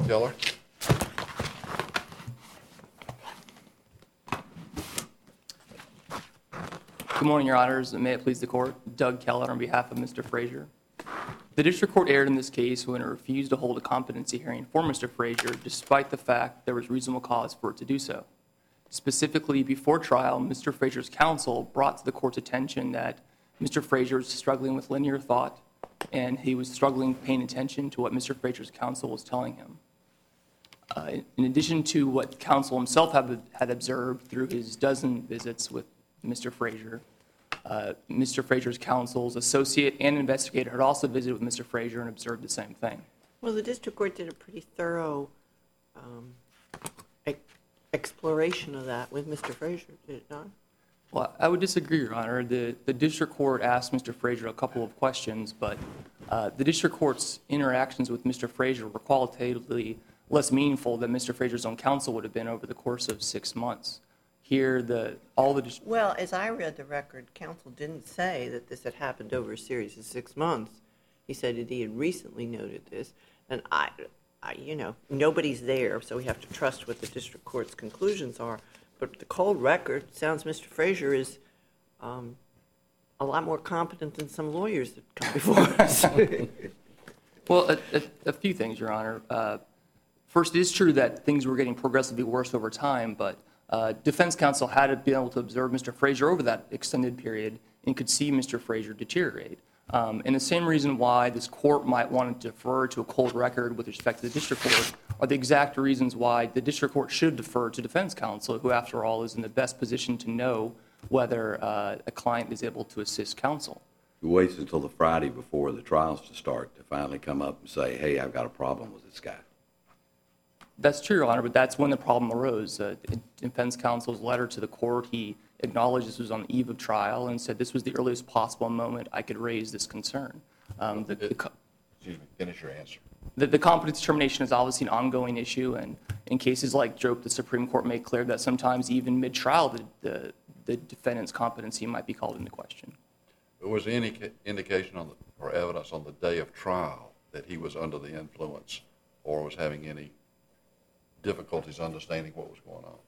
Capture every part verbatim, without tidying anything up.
Keller. Good morning, Your Honors, and may it please the Court. Doug Keller on behalf of Mister Frazier. The District Court erred in this case when it refused to hold a competency hearing for Mister Frazier despite the fact there was reasonable cause for it to do so. Specifically, before trial, Mister Frazier's counsel brought to the Court's attention that Mister Frazier was struggling with linear thought and he was struggling paying attention to what Mister Frazier's counsel was telling him. Uh, in addition to what counsel himself had, had observed through his dozen visits with Mister Frazier, uh, Mister Frazier's counsel's associate and investigator had also visited with Mister Frazier and observed the same thing. Well, the district court did a pretty thorough um, e- exploration of that with Mister Frazier, did it not? Well, I would disagree, Your Honor. The, the district court asked Mister Frazier a couple of questions, but uh, the district court's interactions with Mister Frazier were qualitatively less meaningful than Mister Frazier's own counsel would have been over the course of six months. Here, the all the dis- Well, as I read the record, counsel didn't say that this had happened over a series of six months. He said that he had recently noted this, and I, I, you know, nobody's there, so we have to trust what the district court's conclusions are. But the cold record sounds Mister Frazier is um, a lot more competent than some lawyers that come before us. Well, a, a, a few things, Your Honor. Uh, first, it is true that things were getting progressively worse over time, but uh, defense counsel had been able to observe Mister Frazier over that extended period and could see Mister Frazier deteriorate. Um, and the same reason why this court might want to defer to a cold record with respect to the district court are the exact reasons why the district court should defer to defense counsel, who, after all, is in the best position to know whether uh, a client is able to assist counsel. He waits until the Friday before the trials to start to finally come up and say, hey, I've got a problem with this guy. That's true, Your Honor, but that's when the problem arose. Uh, in defense counsel's letter to the court, he acknowledged this was on the eve of trial and said this was the earliest possible moment I could raise this concern. Um, the, the, Excuse me, finish your answer. the, the competence determination is obviously an ongoing issue, and in cases like Drope, the Supreme Court made clear that sometimes even mid-trial, the, the, the defendant's competency might be called into question. But was there any indication on the, or evidence on the day of trial that he was under the influence or was having any difficulties understanding what was going on?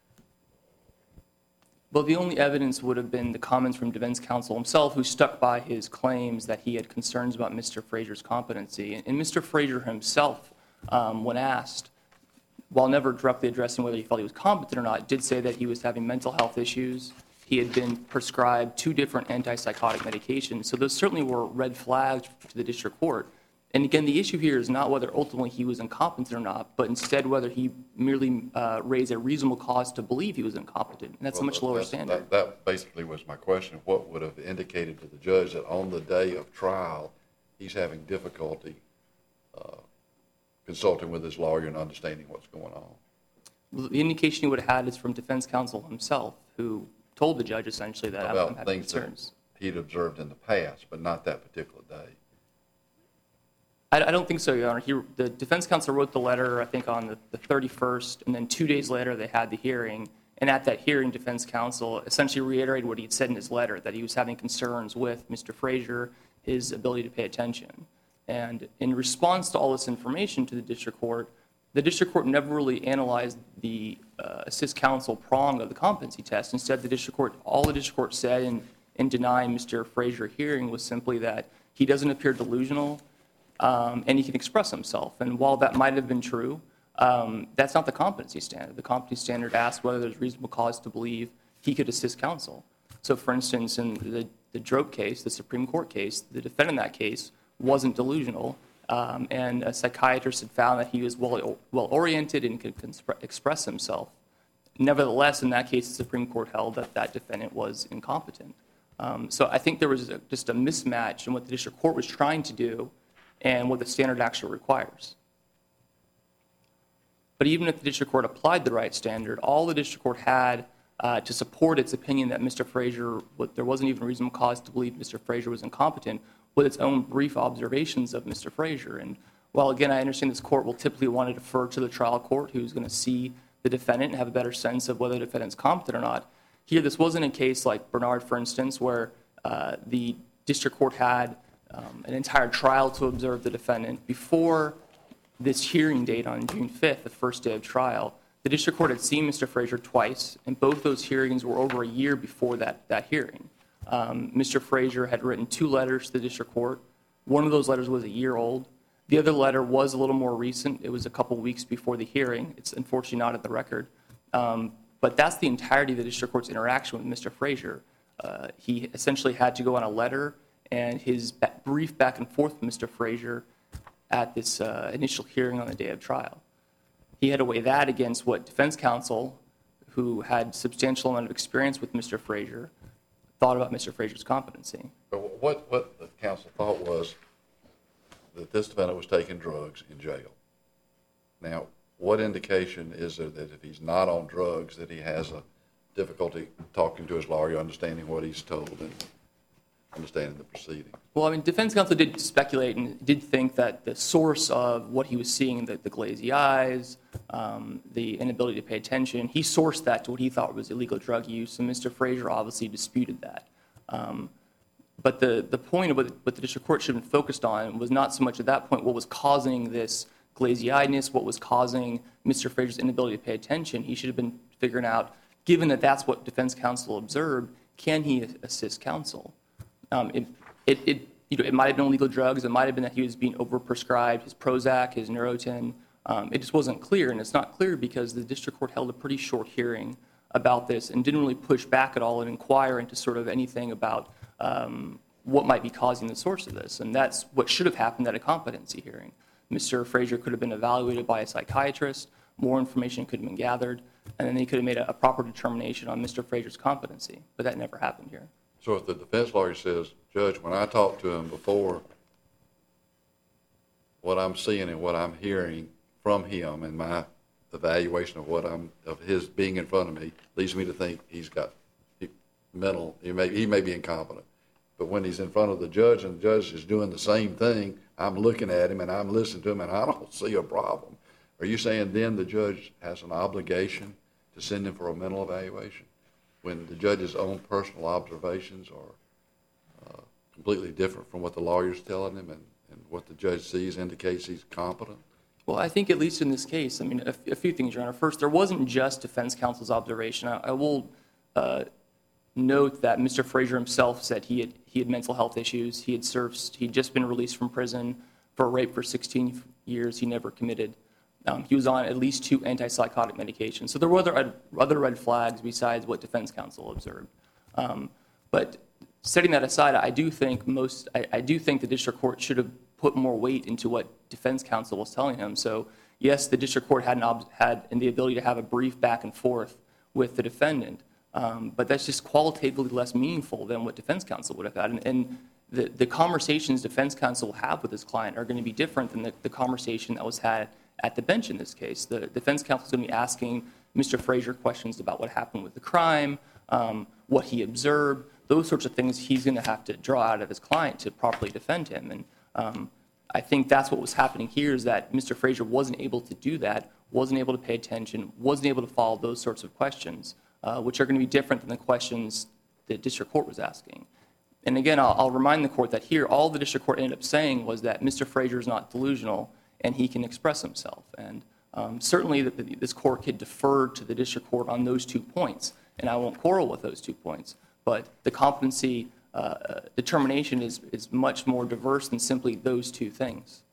Well, the only evidence would have been the comments from defense counsel himself, who stuck by his claims that he had concerns about Mister Frazier's competency. And Mister Frazier himself, um, when asked, while never directly addressing whether he felt he was competent or not, did say that he was having mental health issues. He had been prescribed two different antipsychotic medications. So those certainly were red flags to the district court. And again, the issue here is not whether ultimately he was incompetent or not, but instead whether he merely uh, raised a reasonable cause to believe he was incompetent. And that's Well, a much lower that's- standard. That, that basically was my question. What would have indicated to the judge that on the day of trial, he's having difficulty uh, consulting with his lawyer and understanding what's going on? Well, the indication he would have had is from defense counsel himself, who told the judge essentially that I'm About having things that concerns. he'd observed in the past, but not that particular day. I, I don't think so, Your Honor. He, the defense counsel wrote the letter, I think, on the, the thirty-first, and then two days later they had the hearing. And at that hearing, defense counsel essentially reiterated what he had said in his letter, that he was having concerns with Mister Frazier, his ability to pay attention. And in response to all this information to the district court, the district court never really analyzed the uh, assist counsel prong of the competency test. Instead, the district court, all the district court said in, in denying Mister Frazier hearing was simply that he doesn't appear delusional, um, and he can express himself. And while that might have been true, um, that's not the competency standard. The competency standard asks whether there's reasonable cause to believe he could assist counsel. So, for instance, in the, the Drope case, the Supreme Court case, the defendant in that case wasn't delusional, um, and a psychiatrist had found that he was well, well-oriented and could conspre- express himself. Nevertheless, in that case, the Supreme Court held that that defendant was incompetent. Um, so I think there was a, just a mismatch in what the district court was trying to do and what the standard actually requires. But even if the district court applied the right standard, all the district court had uh, to support its opinion that Mister Frazier, there wasn't even a reasonable cause to believe Mister Frazier was incompetent, with its own brief observations of Mister Frazier. And while, again, I understand this court will typically want to defer to the trial court, who's going to see the defendant and have a better sense of whether the defendant's competent or not, here this wasn't a case like Bernard, for instance, where uh, the district court had um, an entire trial to observe the defendant before this hearing date on June fifth, the first day of trial, the district court had seen Mister Frazier twice, and both those hearings were over a year before that, that hearing. Um, Mister Frazier had written two letters to the district court. One of those letters was a year old. The other letter was a little more recent. It was a couple weeks before the hearing. It's unfortunately not at the record. Um, but that's the entirety of the district court's interaction with Mister Frazier. Uh, he essentially had to go on a letter and his ba- brief back and forth with Mister Frazier at this uh, initial hearing on the day of trial. He had to weigh that against what defense counsel, who had substantial amount of experience with Mister Frazier, thought about Mister Frazier's competency. But what, what the counsel thought was that this defendant was taking drugs in jail. Now, what indication is there that if he's not on drugs that he has a difficulty talking to his lawyer, understanding what he's told, and understanding the proceeding? Well, I mean, defense counsel did speculate and did think that the source of what he was seeing, the, the glazy eyes, um, the inability to pay attention, he sourced that to what he thought was illegal drug use, and Mister Frazier obviously disputed that. Um, but the, the point of what, what the district court should have been focused on was not so much at that point what was causing this glazy-eyedness, what was causing Mister Frazier's inability to pay attention. He should have been figuring out, given that that's what defense counsel observed, can he assist counsel? Um, it, it, it, you know, it might have been illegal drugs. It might have been that he was being overprescribed, his Prozac, his Neurotin. Um, it just wasn't clear, and it's not clear because the district court held a pretty short hearing about this and didn't really push back at all and inquire into sort of anything about um, what might be causing the source of this. And that's what should have happened at a competency hearing. Mister Frazier could have been evaluated by a psychiatrist, more information could have been gathered, and then they could have made a, a proper determination on Mister Frazier's competency. But that never happened here. So if the defense lawyer says, Judge, when I talked to him before, what I'm seeing and what I'm hearing from him and my evaluation of what I'm, of his being in front of me, leads me to think he's got he, mental, he may, he may be incompetent. But when he's in front of the judge and the judge is doing the same thing, I'm looking at him and I'm listening to him and I don't see a problem. Are you saying then the judge has an obligation to send him for a mental evaluation when the judge's own personal observations are uh, completely different from what the lawyer's telling him, and, and what the judge sees indicates he's competent? Well, I think at least in this case, I mean, a, a few things, Your Honor. First, there wasn't just defense counsel's observation. I, I will uh, note that Mister Frazier himself said he had he had mental health issues. He had served, he'd just been released from prison for rape for sixteen years. He never committed. Um, he was on at least two antipsychotic medications. So there were other, other red flags besides what defense counsel observed. Um, but setting that aside, I do think most, I, I do think the district court should have put more weight into what defense counsel was telling him. So yes, the district court had, an ob- had the ability to have a brief back and forth with the defendant, um, but that's just qualitatively less meaningful than what defense counsel would have had. And, and the, the conversations defense counsel will have with his client are going to be different than the, the conversation that was had at the bench in this case. The defense counsel is going to be asking Mister Frazier questions about what happened with the crime, um, what he observed, those sorts of things he's going to have to draw out of his client to properly defend him. And um, I think that's what was happening here, is that Mister Frazier wasn't able to do that, wasn't able to pay attention, wasn't able to follow those sorts of questions, uh, which are going to be different than the questions the district court was asking. And again, I'll, I'll remind the court that here, all the district court ended up saying was that Mister Frazier is not delusional and he can express himself. And um, certainly the, the, this court could defer to the district court on those two points, and I won't quarrel with those two points. But the competency uh, determination is, is much more diverse than simply those two things.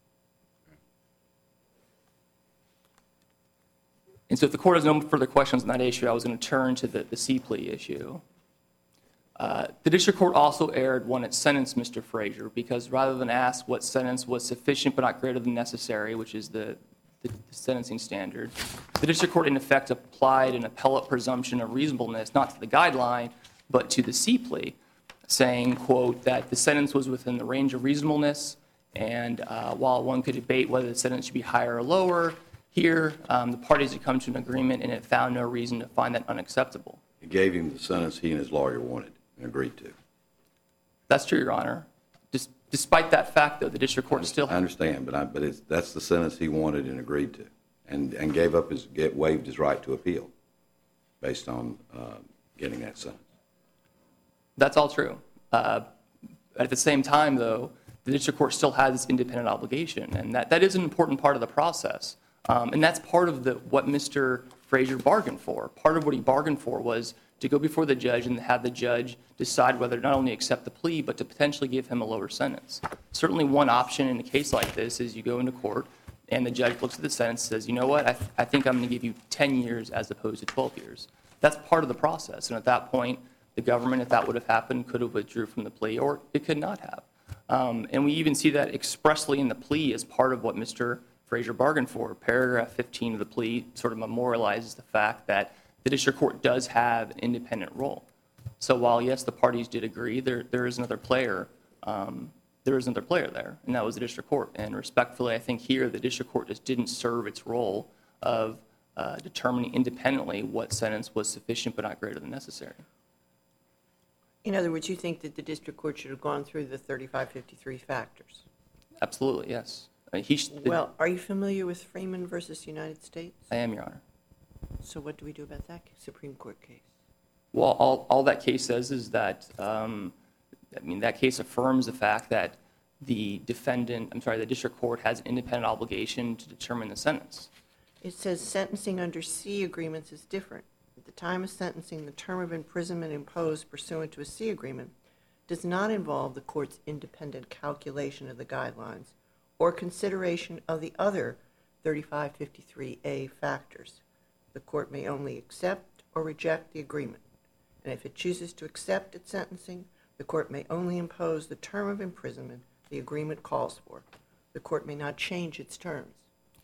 And so if the court has no further questions on that issue, I was going to turn to the, the C plea issue. Uh, the district court also erred when it sentenced Mister Frazier, because rather than ask what sentence was sufficient but not greater than necessary, which is the, the, the sentencing standard, the district court in effect applied an appellate presumption of reasonableness, not to the guideline, but to the C plea, saying, quote, that the sentence was within the range of reasonableness, and uh, while one could debate whether the sentence should be higher or lower, here um, the parties had come to an agreement and it found no reason to find that unacceptable. It gave him the sentence he and his lawyer wanted and agreed to. That's true, Your Honor. Dis- despite that fact, though, the district court still... I understand, but I, but it's, that's the sentence he wanted and agreed to, and, and gave up his, get, waived his right to appeal based on uh, getting that sentence. That's all true. Uh, at the same time, though, the district court still has this independent obligation, and that, that is an important part of the process. Um, and that's part of the, what Mister Frazier bargained for. Part of what he bargained for was to go before the judge and have the judge decide whether to not only accept the plea, but to potentially give him a lower sentence. Certainly one option in a case like this is you go into court and the judge looks at the sentence and says, you know what, I, th- I think I'm going to give you ten years as opposed to twelve years. That's part of the process. And at that point, the government, if that would have happened, could have withdrew from the plea, or it could not have. Um, and we even see that expressly in the plea as part of what Mister Frazier bargained for. Paragraph fifteen of the plea sort of memorializes the fact that the district court does have an independent role. So while, yes, the parties did agree, there there is another player, um, there is another player there, and that was the district court. And respectfully, I think here the district court just didn't serve its role of uh, determining independently what sentence was sufficient but not greater than necessary. In other words, you think that the district court should have gone through the thirty-five fifty-three factors? Absolutely, yes. I mean, he sh- Well, are you familiar with Freeman versus United States? I am, Your Honor. So what do we do about that Supreme Court case? Well, all, all that case says is that, um, I mean, that case affirms the fact that the defendant, I'm sorry, the district court has an independent obligation to determine the sentence. It says sentencing under C agreements is different. At the time of sentencing, the term of imprisonment imposed pursuant to a C agreement does not involve the court's independent calculation of the guidelines or consideration of the other thirty-five fifty-three A factors. The court may only accept or reject the agreement, and if it chooses to accept its sentencing, the court may only impose the term of imprisonment the agreement calls for. The court may not change its terms.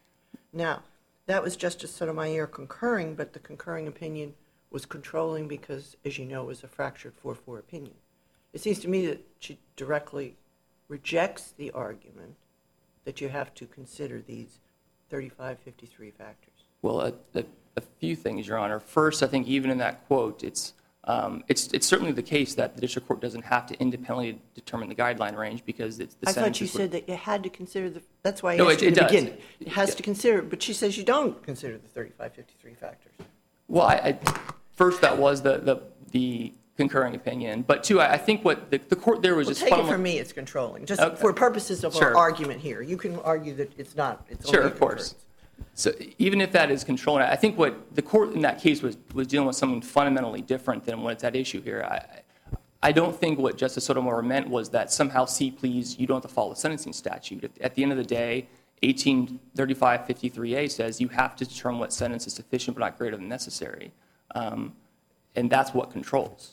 Now, that was Justice Sotomayor concurring, but the concurring opinion was controlling because, as you know, it was a fractured four four opinion. It seems to me that she directly rejects the argument that you have to consider these thirty-five fifty-three factors. Well, a, a, a few things, Your Honor. First, I think even in that quote, it's, um, it's, it's certainly the case that the district court doesn't have to independently determine the guideline range because it's the I thought you sentences said that you had to consider the, that's why I No, asked it- you in it the does. beginning. It has Yeah. to consider, but she says you don't consider the thirty-five fifty-three factors. Well, I, I, first, that was the, the, the concurring opinion. But two, I, I think what the, the court there was Well, just take it fundamental- from me, it's controlling, just Okay. for purposes of our Sure. argument here. You can argue that it's not, it's Sure, only a of course. concurrence. So even if that is controlling, I think what the court in that case was, was dealing with something fundamentally different than what's at issue here. I, I don't think what Justice Sotomayor meant was that somehow C pleas, you don't have to follow the sentencing statute. At, at the end of the day, eighteen thirty-five fifty-three A says you have to determine what sentence is sufficient but not greater than necessary. Um, and that's what controls.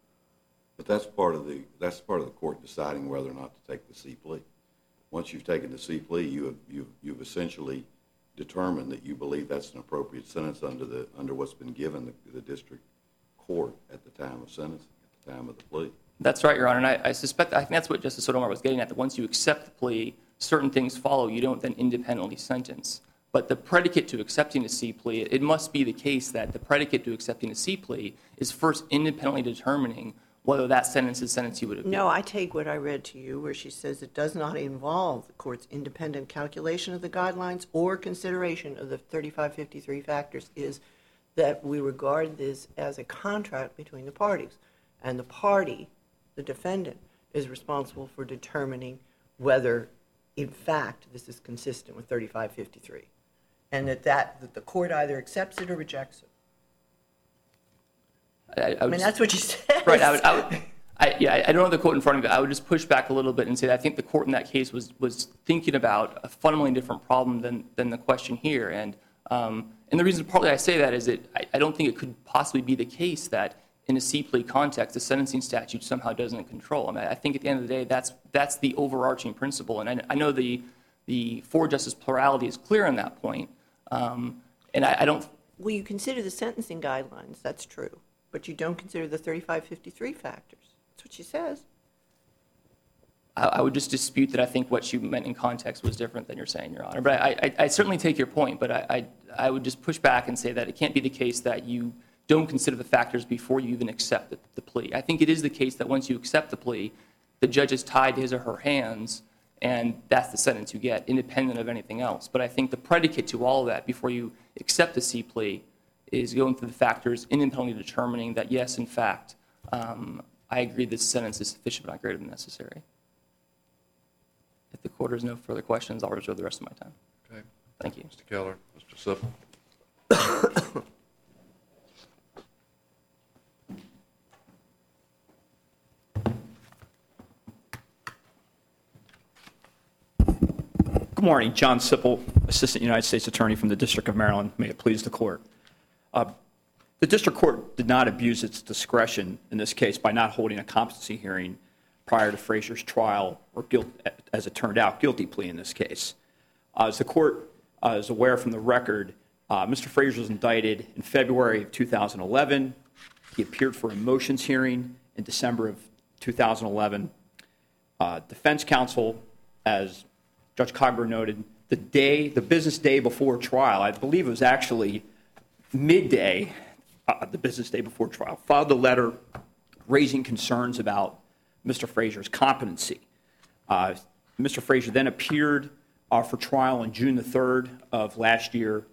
But that's part of the, that's part of the court deciding whether or not to take the C plea. Once you've taken the C plea, you have, you've, you've essentially determined that you believe that's an appropriate sentence under the, under what's been given the, the district court at the time of sentencing, at the time of the plea. That's right, Your Honor. And I, I suspect, I think that's what Justice Sotomayor was getting at, that once you accept the plea, certain things follow. You don't then independently sentence. But the predicate to accepting a C plea, it must be the case that the predicate to accepting a C plea is first independently determining whether that sentence is the sentence you would appeal. No, I take what I read to you where she says it does not involve the court's independent calculation of the guidelines or consideration of the thirty-five fifty-three factors, is that we regard this as a contract between the parties. And the party, the defendant, is responsible for determining whether, in fact, this is consistent with thirty-five fifty-three. And that, that, that the court either accepts it or rejects it. I, I, I would mean, just- that's what she says. Right. I would, I would, I, yeah, I don't have the quote in front of me, but I would just push back a little bit and say that I think the court in that case was, was thinking about a fundamentally different problem than, than the question here. And, um, and the reason partly I say that is that I, I don't think it could possibly be the case that in a C plea context, the sentencing statute somehow doesn't control. I mean, I think at the end of the day, that's, that's the overarching principle. And I, I know the, the four-justice plurality is clear on that point. Um, and I, I don't... Well, you consider the sentencing guidelines, that's true, but you don't consider the thirty-five fifty-three factors. That's what she says. I, I would just dispute that I think what you meant in context was different than you're saying, Your Honor. But I, I, I certainly take your point, but I, I, I would just push back and say that it can't be the case that you don't consider the factors before you even accept the, the plea. I think it is the case that once you accept the plea, the judge is tied to his or her hands, and that's the sentence you get, independent of anything else. But I think the predicate to all of that before you accept the C plea is going through the factors, independently determining that, yes, in fact, um, I agree this sentence is sufficient but not greater than necessary. If the court has no further questions, I'll reserve the rest of my time. Okay. Thank you. Mister Keller, Mister Sipple. Good morning. John Sipple, Assistant United States Attorney from the District of Maryland. May it please the court. Uh, the district court did not abuse its discretion in this case by not holding a competency hearing prior to Frazier's trial, or guilt, as it turned out, guilty plea in this case. Uh, as the court uh, is aware from the record, uh, Mister Frazier was indicted in February of two thousand eleven. He appeared for a motions hearing in December of two thousand eleven. Uh, defense counsel, as Judge Cogburn noted, the day, the business day before trial, I believe it was actually midday, uh, the business day before trial, filed a letter raising concerns about Mister Frazier's competency. Uh, Mister Frazier then appeared uh, for trial on June the third of last year,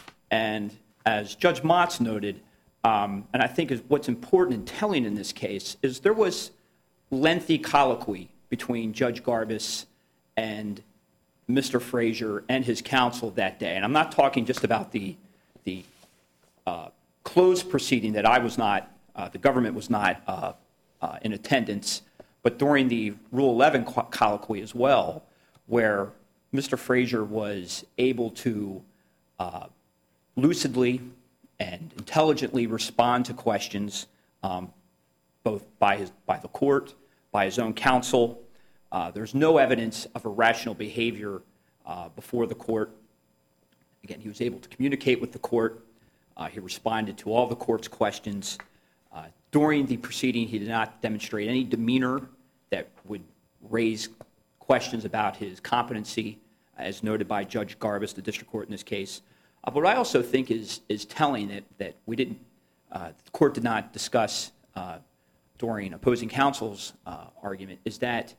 and as Judge Motz noted, um, and I think is what's important and telling in this case, is there was lengthy colloquy between Judge Garbus and Mister Frazier and his counsel that day. And I'm not talking just about the, the uh, closed proceeding that I was not, uh, the government was not uh, uh, in attendance, but during the Rule eleven colloquy as well, where Mister Frazier was able to uh, lucidly and intelligently respond to questions, um, both by, his, by the court, by his own counsel. Uh, there's no evidence of irrational behavior uh, before the court. Again, he was able to communicate with the court. Uh, he responded to all the court's questions. Uh, during the proceeding, he did not demonstrate any demeanor that would raise questions about his competency, as noted by Judge Garbus, the district court in this case. Uh, but what I also think is, is telling that, that we didn't, uh, the court did not discuss uh, during opposing counsel's uh, argument is that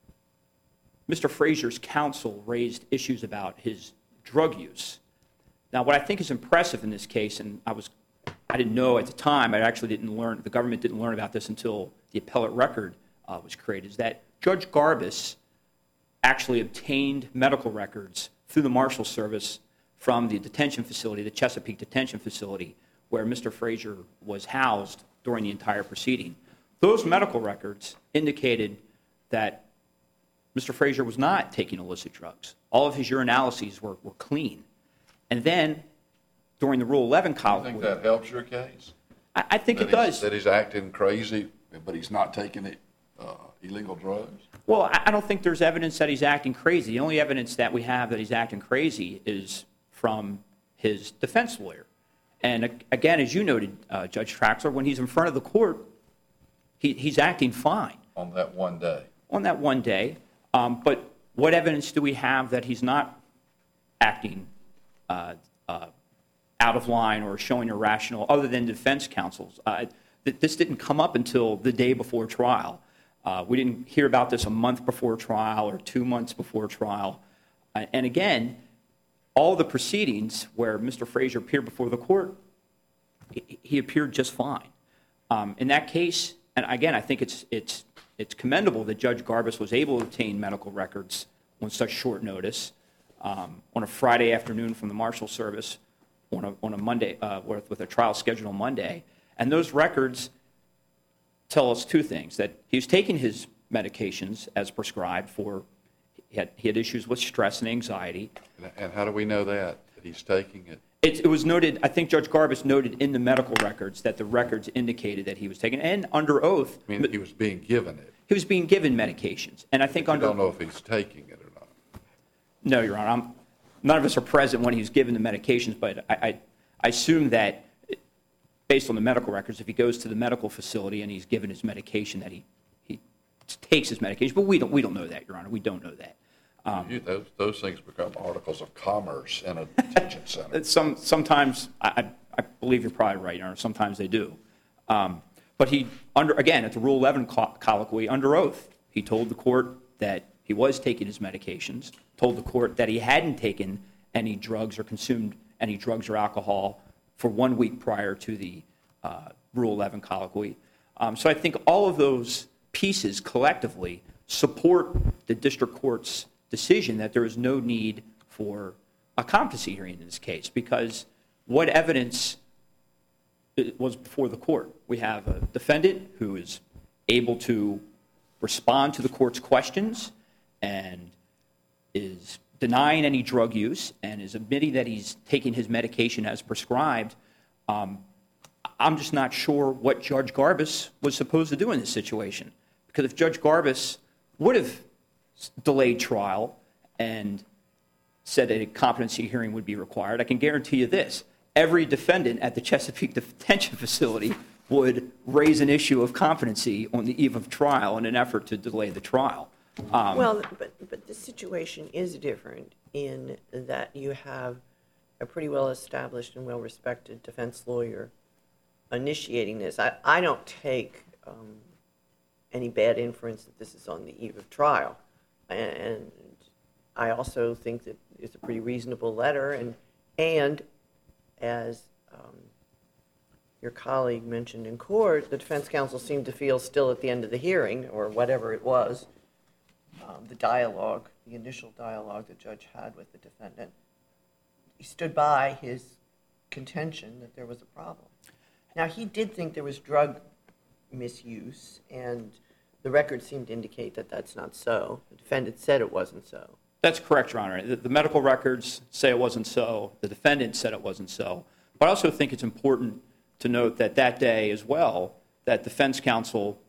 Mister Frazier's counsel raised issues about his drug use. Now, what I think is impressive in this case, and I was, I didn't know at the time, I actually didn't learn, the government didn't learn about this until the appellate record uh, was created, is that Judge Garbus actually obtained medical records through the Marshal Service from the detention facility, the Chesapeake Detention Facility, where Mister Frazier was housed during the entire proceeding. Those medical records indicated that Mister Frazier was not taking illicit drugs. All of his urinalyses were, were clean. And then, during the Rule eleven colloquy... You think that helps your case? I, I think that it does. That he's acting crazy, but he's not taking it, uh, illegal drugs? Well, I, I don't think there's evidence that he's acting crazy. The only evidence that we have that he's acting crazy is from his defense lawyer. And again, as you noted, uh, Judge Traxler, when he's in front of the court, he, he's acting fine. On that one day? On that one day. Um, but what evidence do we have that he's not acting uh, uh, out of line or showing irrational, other than defense counsels? Uh, th- this didn't come up until the day before trial. Uh, we didn't hear about this a month before trial or two months before trial. Uh, and again, all the proceedings where Mister Frazier appeared before the court, he, he appeared just fine. Um, in that case, and again, I think it's it's it's commendable that Judge Garbus was able to obtain medical records on such short notice um, on a Friday afternoon from the Marshal Service on a, on a Monday, uh, with, with a trial scheduled on Monday. And those records tell us two things, that he was taking his medications as prescribed for, he had, he had issues with stress and anxiety. And, and how do we know that, that he's taking it? It, it was noted, I think Judge Garbus noted in the medical records that the records indicated that he was taking, and under oath. I mean, he was being given it. He was being given medications. And I think I under. don't know if he's taking it or not. No, Your Honor. I'm, none of us are present when he was given the medications, but I, I, I assume that based on the medical records, if he goes to the medical facility and he's given his medication, that he, he takes his medication. But we don't, we don't know that, Your Honor. We don't know that. Um, you, those, those things become articles of commerce in a detention center. Some, sometimes, I, I believe you're probably right, Your Honor. Sometimes they do. Um, but he, under again, at the Rule eleven colloquy, under oath, he told the court that he was taking his medications, told the court that he hadn't taken any drugs or consumed any drugs or alcohol for one week prior to the uh, Rule eleven colloquy. Um, so I think all of those pieces collectively support the district court's decision that there is no need for a competency hearing in this case, because what evidence was before the court? We have a defendant who is able to respond to the court's questions and is denying any drug use and is admitting that he's taking his medication as prescribed. Um, I'm just not sure what Judge Garbus was supposed to do in this situation. Because if Judge Garbus would have delayed trial and said that a competency hearing would be required, I can guarantee you this: every defendant at the Chesapeake Detention Facility would raise an issue of competency on the eve of trial in an effort to delay the trial. Um, Well, but, but the situation is different in that you have a pretty well-established and well-respected defense lawyer initiating this. I, I don't take um, any bad inference that this is on the eve of trial. And I also think that it's a pretty reasonable letter. And, and as um, your colleague mentioned in court, the defense counsel seemed to feel still at the end of the hearing, or whatever it was, um, the dialogue, the initial dialogue the judge had with the defendant, he stood by his contention that there was a problem. Now, he did think there was drug misuse, and the record seemed to indicate that that's not so. The defendant said it wasn't so. That's correct, Your Honor. The, the medical records say it wasn't so. The defendant said it wasn't so. But I also think it's important to note that that day as well, that defense counsel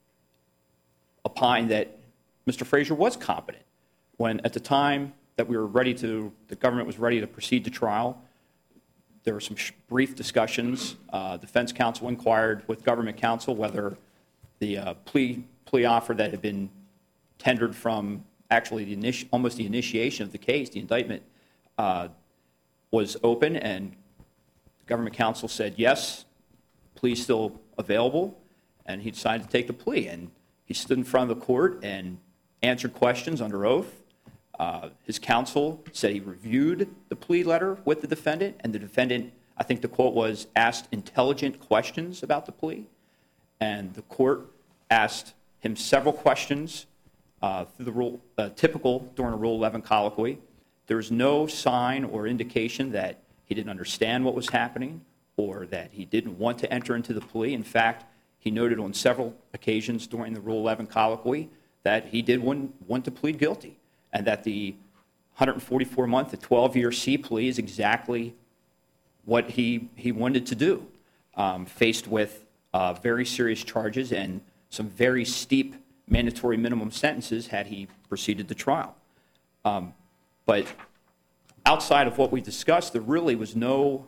opined that Mister Frazier was competent when at the time that we were ready to, the government was ready to proceed to trial, there were some sh- brief discussions. Uh, defense counsel inquired with government counsel whether the uh, plea plea offer that had been tendered from actually the initi- almost the initiation of the case, the indictment, uh, was open, and government counsel said yes, plea still available, and he decided to take the plea. And he stood in front of the court and answered questions under oath. Uh, his counsel said he reviewed the plea letter with the defendant, and the defendant, I think the quote was, asked intelligent questions about the plea. And the court asked him several questions uh, through the rule, uh, typical during a Rule eleven colloquy. There was no sign or indication that he didn't understand what was happening or that he didn't want to enter into the plea. In fact, he noted on several occasions during the Rule eleven colloquy that he did want, want to plead guilty, and that the one forty-four month, the twelve-year C plea is exactly what he, he wanted to do, um, faced with uh, very serious charges and some very steep mandatory minimum sentences had he proceeded to trial. Um, but outside of what we discussed, there really was no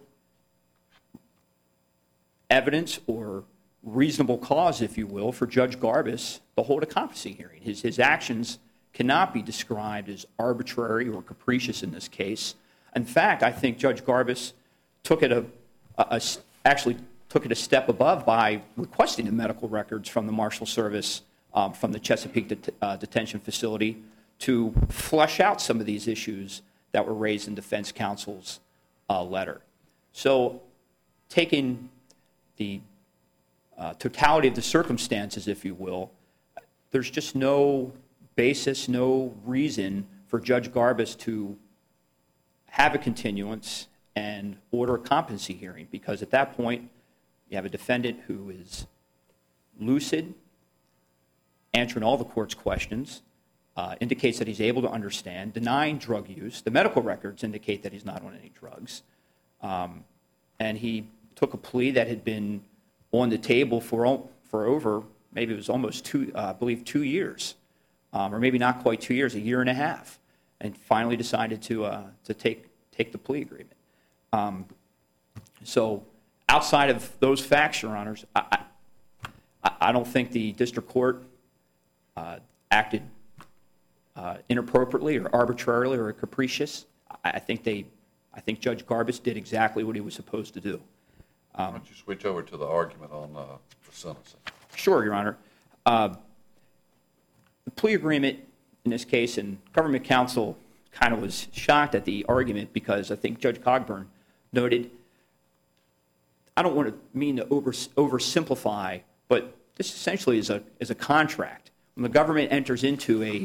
evidence or reasonable cause, if you will, for Judge Garbus to hold a competency hearing. His, his actions cannot be described as arbitrary or capricious in this case. In fact, I think Judge Garbus took it a, a, a actually took it a step above by requesting the medical records from the Marshal Service, um, from the Chesapeake det- uh, Detention Facility, to flesh out some of these issues that were raised in defense counsel's uh, letter. So, taking the uh, totality of the circumstances, if you will, there's just no basis, no reason for Judge Garbus to have a continuance and order a competency hearing, because at that point, you have a defendant who is lucid, answering all the court's questions, uh, indicates that he's able to understand, denying drug use. The medical records indicate that he's not on any drugs. Um, and he took a plea that had been on the table for, for over, maybe it was almost two, uh, I believe, two years. Um, or maybe not quite two years, a year and a half, and finally decided to uh, to take take the plea agreement. Um, so, outside of those facts, Your Honors, I, I, I don't think the district court uh, acted uh, inappropriately or arbitrarily or capricious. I, I think they, I think Judge Garbus did exactly what he was supposed to do. Why don't you switch over to the argument on uh, the sentencing? Sure, Your Honor. Uh, The plea agreement in this case, and government counsel kind of was shocked at the argument because I think Judge Cogburn noted, I don't want to mean to over, oversimplify, but this essentially is a, is a contract. When the government enters into a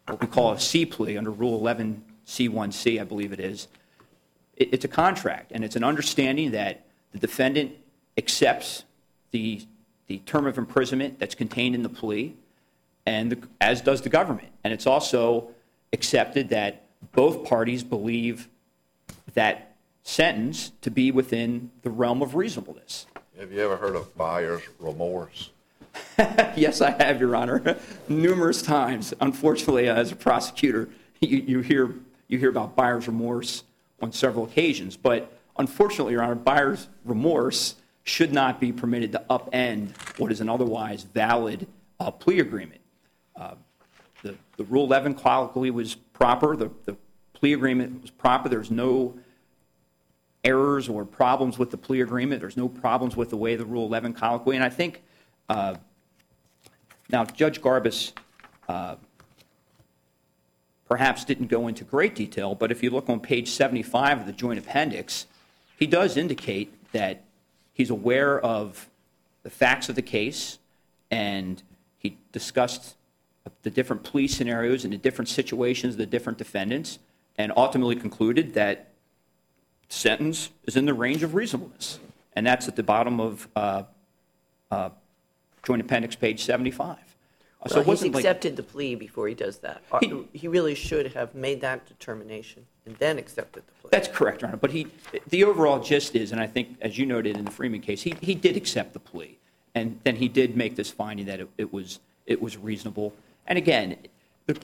what we call a C plea under Rule eleven C one C, I believe it is, it, it's a contract, and it's an understanding that the defendant accepts the, the term of imprisonment that's contained in the plea, and the, as does the government. And it's also accepted that both parties believe that sentence to be within the realm of reasonableness. Have you ever heard of buyer's remorse? Yes, I have, Your Honor, numerous times. Unfortunately, as a prosecutor, you, you hear you hear about buyer's remorse on several occasions. But unfortunately, Your Honor, buyer's remorse should not be permitted to upend what is an otherwise valid uh, plea agreement. Uh, the, the Rule eleven colloquy was proper. The, the plea agreement was proper. There's no errors or problems with the plea agreement. There's no problems with the way the Rule eleven colloquy. And I think uh, now Judge Garbus uh, perhaps didn't go into great detail, but if you look on page seventy-five of the joint appendix, he does indicate that he's aware of the facts of the case, and he discussed the different plea scenarios and the different situations of the different defendants, and ultimately concluded that sentence is in the range of reasonableness. And that's at the bottom of uh, uh, Joint Appendix, page seventy-five. Uh, so Well, it he's wasn't like- accepted the plea before he does that. Uh, He- He really should have made that determination and then accepted the plea. That's correct, Your Honor. But he, the overall gist is, and I think, as you noted in the Freeman case, he, he did accept the plea, and then he did make this finding that it, it was it was reasonable. And again, the,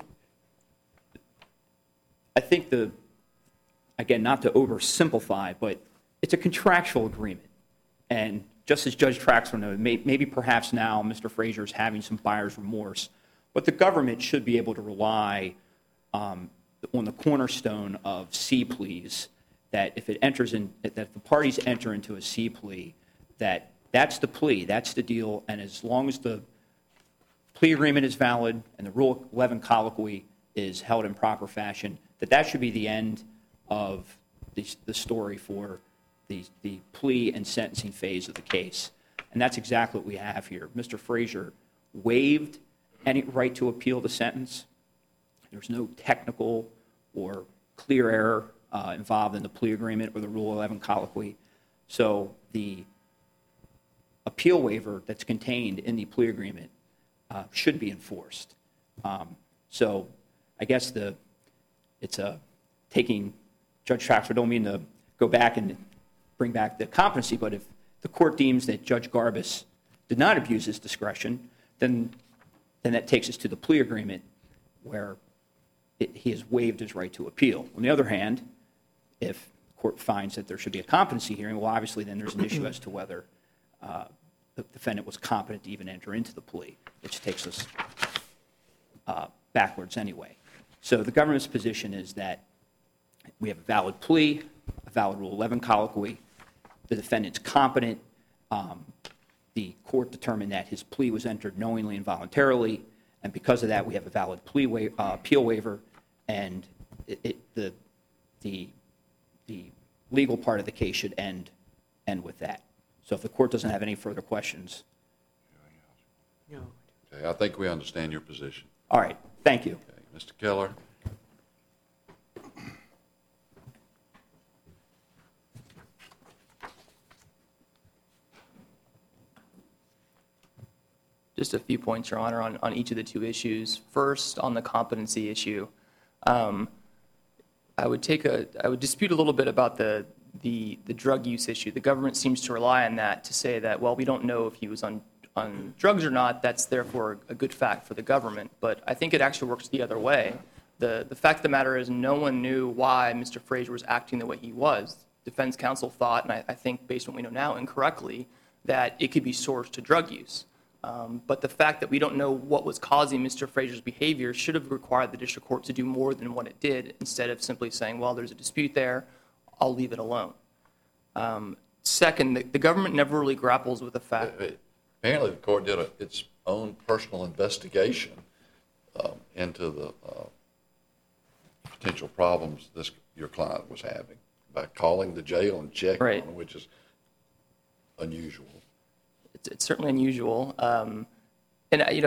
I think the again, not to oversimplify, but it's a contractual agreement, and just as Judge Traxler noted, may, maybe perhaps now Mister Frazier is having some buyer's remorse, but the government should be able to rely um, on the cornerstone of C pleas, that if it enters in, that if the parties enter into a C plea, that that's the plea, that's the deal, and as long as the plea agreement is valid and the Rule eleven colloquy is held in proper fashion, that that should be the end of the, the story for the, the plea and sentencing phase of the case. And that's exactly what we have here. Mister Frazier waived any right to appeal the sentence. There's no technical or clear error uh, involved in the plea agreement or the Rule eleven colloquy. So the appeal waiver that's contained in the plea agreement uh, should be enforced. Um, so I guess the it's a taking, Judge Traxler, don't mean to go back and bring back the competency, but if the court deems that Judge Garbus did not abuse his discretion, then then that takes us to the plea agreement where it, he has waived his right to appeal. On the other hand, if the court finds that there should be a competency hearing, well, obviously then there's an issue as to whether uh, the defendant was competent to even enter into the plea, which takes us uh, backwards anyway. So the government's position is that we have a valid plea, a valid Rule eleven colloquy, the defendant's competent, um, the court determined that his plea was entered knowingly and voluntarily, and because of that we have a valid plea wa- uh, appeal waiver, and it, it, the, the, the legal part of the case should end, end with that. So if the court doesn't have any further questions. No. Okay, I think we understand your position. All right, thank you. Okay, Mister Keller? Just a few points, Your Honor, on, on each of the two issues. First, on the competency issue, um, I would take a, I would dispute a little bit about the, the, the drug use issue. The government seems to rely on that to say that, well, we don't know if he was on, on drugs or not. That's therefore a good fact for the government. But I think it actually works the other way. The, the fact of the matter is no one knew why Mister Frazier was acting the way he was. Defense counsel thought, and I, I think based on what we know now incorrectly, that it could be sourced to drug use. Um, but the fact that we don't know what was causing Mister Frazier's behavior should have required the district court to do more than what it did, instead of simply saying, well, there's a dispute there, I'll leave it alone. Um, second, the, the government never really grapples with the fact. Apparently, the court did a, its own personal investigation um, into the uh, potential problems this your client was having by calling the jail and checking Right. on him, which is unusual. It's, it's certainly unusual. Um, and, uh, you know,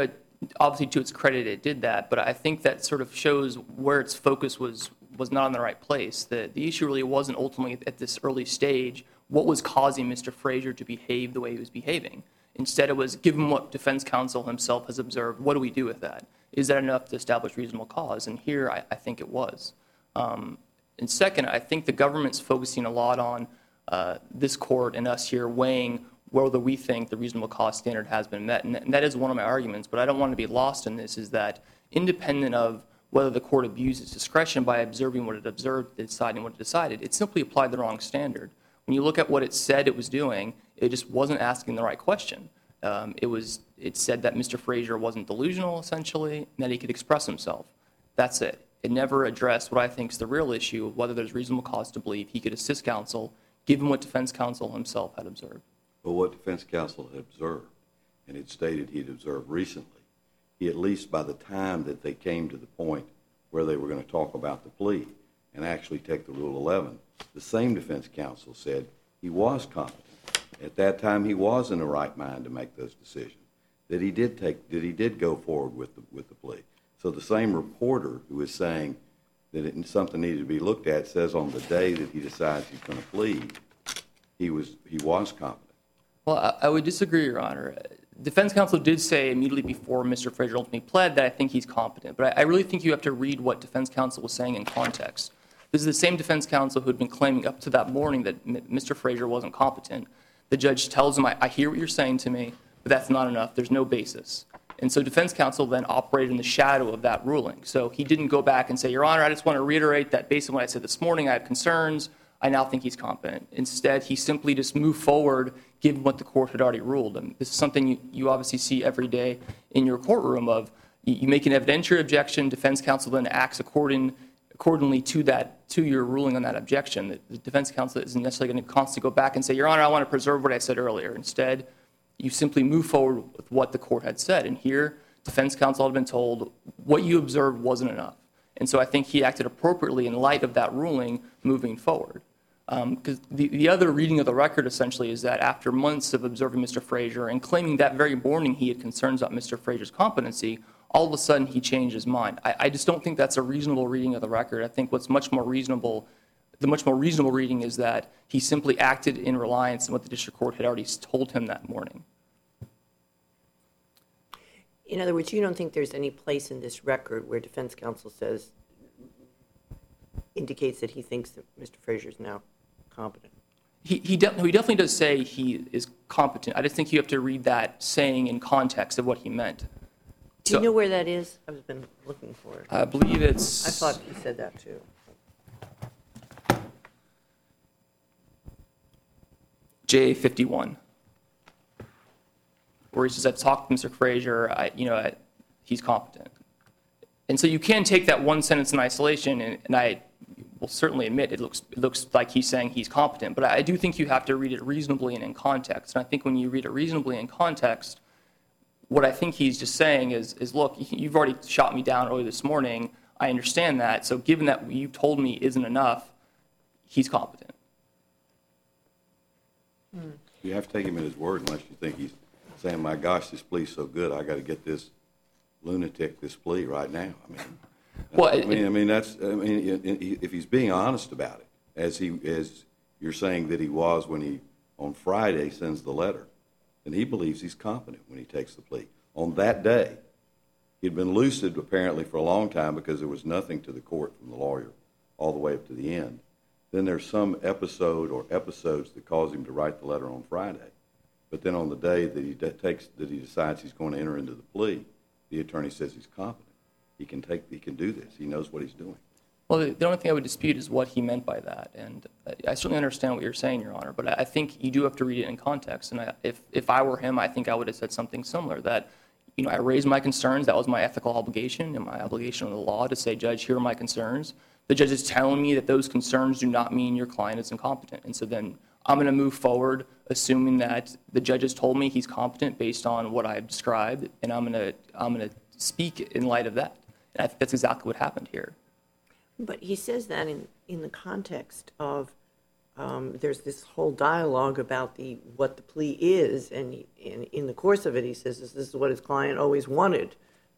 obviously, to its credit, it did that, but I think that sort of shows where its focus was was not in the right place. The, the issue really wasn't ultimately at this early stage what was causing Mister Frazier to behave the way he was behaving. Instead, it was, given what defense counsel himself has observed, what do we do with that? Is that enough to establish reasonable cause? And here, I, I think it was. Um, and second, I think the government's focusing a lot on uh, this court and us here weighing whether we think the reasonable cause standard has been met. And, and that is one of my arguments, but I don't want to be lost in this, is that independent of whether the court abused its discretion by observing what it observed, deciding what it decided, it simply applied the wrong standard. When you look at what it said it was doing, it just wasn't asking the right question. Um, it was, it said that Mister Frazier wasn't delusional, essentially, and that he could express himself. That's it. It never addressed what I think is the real issue of whether there's reasonable cause to believe he could assist counsel, given what defense counsel himself had observed. But what defense counsel had observed, and it stated he'd observed recently, he at least by the time that they came to the point where they were going to talk about the plea and actually take the Rule eleven, the same defense counsel said he was competent. At that time, he was in the right mind to make those decisions, that he did take, that he did go forward with the, with the plea. So the same reporter who is saying that it, something needed to be looked at says on the day that he decides he's going to plead, he was, he was competent. Well, I, I would disagree, Your Honor. Defense counsel did say immediately before Mister Frazier ultimately pled that I think he's competent, but I, I really think you have to read what defense counsel was saying in context. This is the same defense counsel who had been claiming up to that morning that M- Mister Frazier wasn't competent. The judge tells him, I, I hear what you're saying to me, but that's not enough. There's no basis. And so defense counsel then operated in the shadow of that ruling. So he didn't go back and say, Your Honor, I just want to reiterate that based on what I said this morning, I have concerns. I now think he's competent. Instead, he simply just moved forward, given what the court had already ruled. And this is something you, you obviously see every day in your courtroom of you, you make an evidentiary objection, defense counsel then acts according, accordingly to that, to your ruling on that objection. The, the defense counsel isn't necessarily going to constantly go back and say, Your Honor, I want to preserve what I said earlier. Instead, you simply move forward with what the court had said. And here, defense counsel had been told what you observed wasn't enough. And so I think he acted appropriately in light of that ruling moving forward. Because um, the, the other reading of the record essentially is that after months of observing Mister Frazier and claiming that very morning he had concerns about Mister Frazier's competency, all of a sudden he changed his mind. I, I just don't think that's a reasonable reading of the record. I think what's much more reasonable, the much more reasonable reading is that he simply acted in reliance on what the district court had already told him that morning. In other words, you don't think there's any place in this record where defense counsel says, indicates that he thinks that Mister Frazier is now competent? He, he, de- he definitely does say he is competent. I just think you have to read that saying in context of what he meant. Do So- you know where that is? I've been looking for it. I believe it's... I thought he said that too. J fifty-one, where he says, I've talked to Mister Frazier, I, you know, I, he's competent. And so you can take that one sentence in isolation, and, and I will certainly admit it looks, it looks like he's saying he's competent, but I do think you have to read it reasonably and in context. And I think when you read it reasonably in context, what I think he's just saying is, is look, you've already shot me down early this morning. I understand that. So given that what you told me isn't enough, he's competent. You have to take him at his word unless you think he's saying, my gosh, this plea's so good, I got to get this lunatic this plea right now. I mean, Well, I it- mean, I mean that's. I mean, if he's being honest about it, as he as you're saying that he was when he on Friday sends the letter, then he believes he's competent when he takes the plea. On that day, he'd been lucid apparently for a long time because there was nothing to the court from the lawyer all the way up to the end. Then there's some episode or episodes that cause him to write the letter on Friday. But then on the day that he de- takes that he decides he's going to enter into the plea, the attorney says he's competent. He can take. He can do this. He knows what he's doing. Well, the, the only thing I would dispute is what he meant by that. And I certainly understand what you're saying, Your Honor, but I think you do have to read it in context. And I, if, if I were him, I think I would have said something similar, that, you know, I raised my concerns. That was my ethical obligation and my obligation under the law to say, Judge, here are my concerns. The judge is telling me that those concerns do not mean your client is incompetent. And so then I'm going to move forward assuming that the judge has told me he's competent based on what I've described, and I'm going to I'm going to speak in light of that. And I think that's exactly what happened here. But he says that in, in the context of um, there's this whole dialogue about the what the plea is, and he, in, in the course of it, he says this, this is what his client always wanted.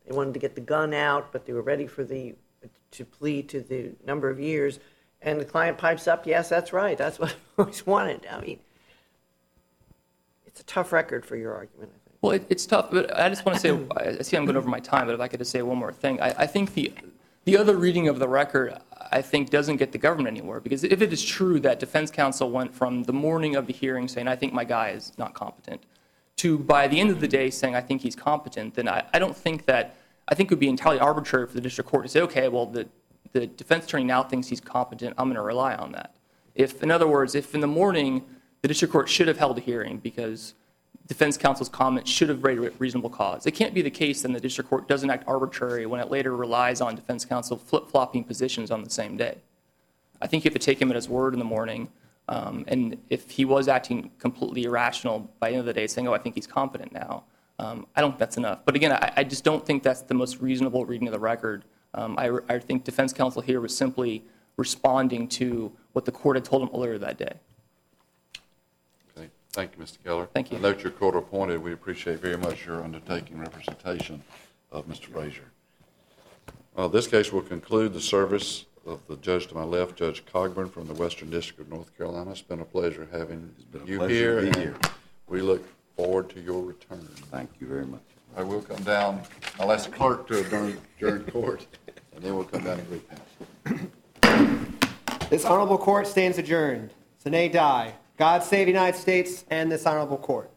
they wanted to get the gun out, but they were ready for the, to plead to the number of years. And the client pipes up, yes, that's right, that's what I always wanted. I mean, it's a tough record for your argument, I think. Well, it, it's tough, but I just want to say, I see I'm going over my time, but if I could just say one more thing. I, I think the the other reading of the record, I think, doesn't get the government anywhere, because if it is true that defense counsel went from the morning of the hearing saying, I think my guy is not competent, to by the end of the day saying, I think he's competent, then I, I don't think that, I think it would be entirely arbitrary for the district court to say, okay, well, the, the defense attorney now thinks he's competent, I'm going to rely on that. If, in other words, if in the morning the district court should have held a hearing because defense counsel's comments should have raised reasonable cause. It can't be the case that the district court doesn't act arbitrary when it later relies on defense counsel flip-flopping positions on the same day. I think you have to take him at his word in the morning, um, and if he was acting completely irrational by the end of the day, saying, oh, I think he's competent now, um, I don't think that's enough. But again, I, I just don't think that's the most reasonable reading of the record. Um, I, I think defense counsel here was simply responding to what the court had told him earlier that day. Okay. Thank you, Mister Keller. Thank you. I note you're court appointed. We appreciate very much your undertaking representation of Mister Frazier. Uh, this case will conclude the service of the judge to my left, Judge Cogburn from the Western District of North Carolina. It's been a pleasure having been a you pleasure here. to be and here. We look forward to your return. Thank you very much. I will come down. I'll ask the clerk to adjourn, adjourn court, and then we'll come down and recount. This honorable court stands adjourned. Sine die. God save the United States and this honorable court.